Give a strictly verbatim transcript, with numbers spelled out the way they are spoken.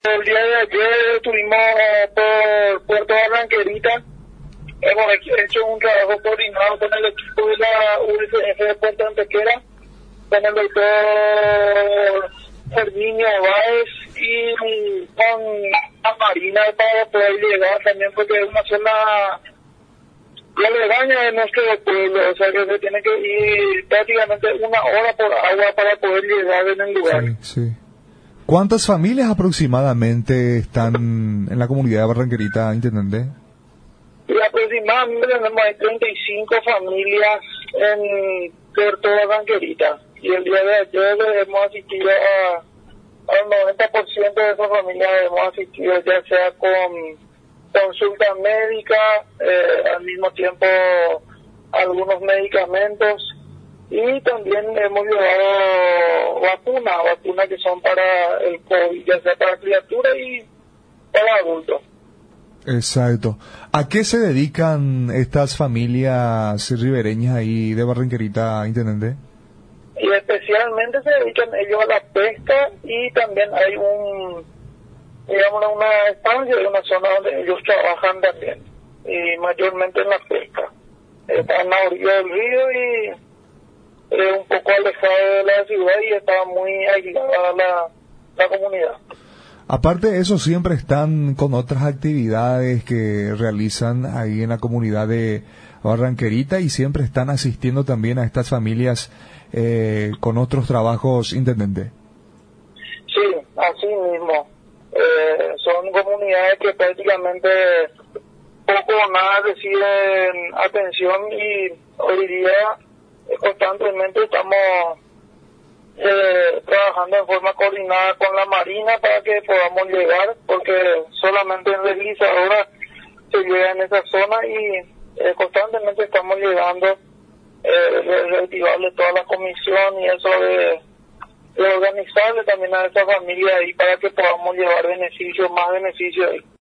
El día de ayer estuvimos por Puerto Barranquerita. Hemos hecho un trabajo coordinado con el equipo de la U S F de Puerto Antequera, con el doctor Herminio Báez y con la Marina para poder llegar también, porque es una zona la legaña de nuestro pueblo, o sea que se tiene que ir prácticamente una hora por agua para poder llegar en el lugar. Sí, sí. ¿Cuántas familias aproximadamente están en la comunidad de Barranquerita, intendente? Y aproximadamente tenemos treinta y cinco familias en Puerto Barranquerita. Y el día de ayer hemos asistido a, al noventa por ciento de esas familias, hemos asistido ya sea con consulta médica, eh, al mismo tiempo algunos medicamentos, y también hemos llevado vacunas, vacunas que son para el COVID, ya sea para criaturas y para adultos. Exacto. ¿A qué se dedican estas familias ribereñas ahí de Barranquerita, intendente? Y especialmente se dedican ellos a la pesca, y también hay un, digamos, una estancia, una zona donde ellos trabajan también, y mayormente en la pesca. Está en la orilla del río y eh, un poco alejado de la ciudad, y está muy aislada la, la comunidad. Aparte de eso, siempre están con otras actividades que realizan ahí en la comunidad de Barranquerita, y siempre están asistiendo también a estas familias eh, con otros trabajos, intendente. Sí, así mismo. Eh, son comunidades que prácticamente poco o nada reciben atención, y hoy día eh, constantemente estamos eh, trabajando en forma coordinada con la Marina para que podamos llegar, porque solamente en deslizadora se llega en esa zona, y eh, constantemente estamos llegando, eh, de reactivarle toda la comisión y eso de, de organizarle también a esa familia ahí para que podamos llevar beneficios, más beneficios ahí.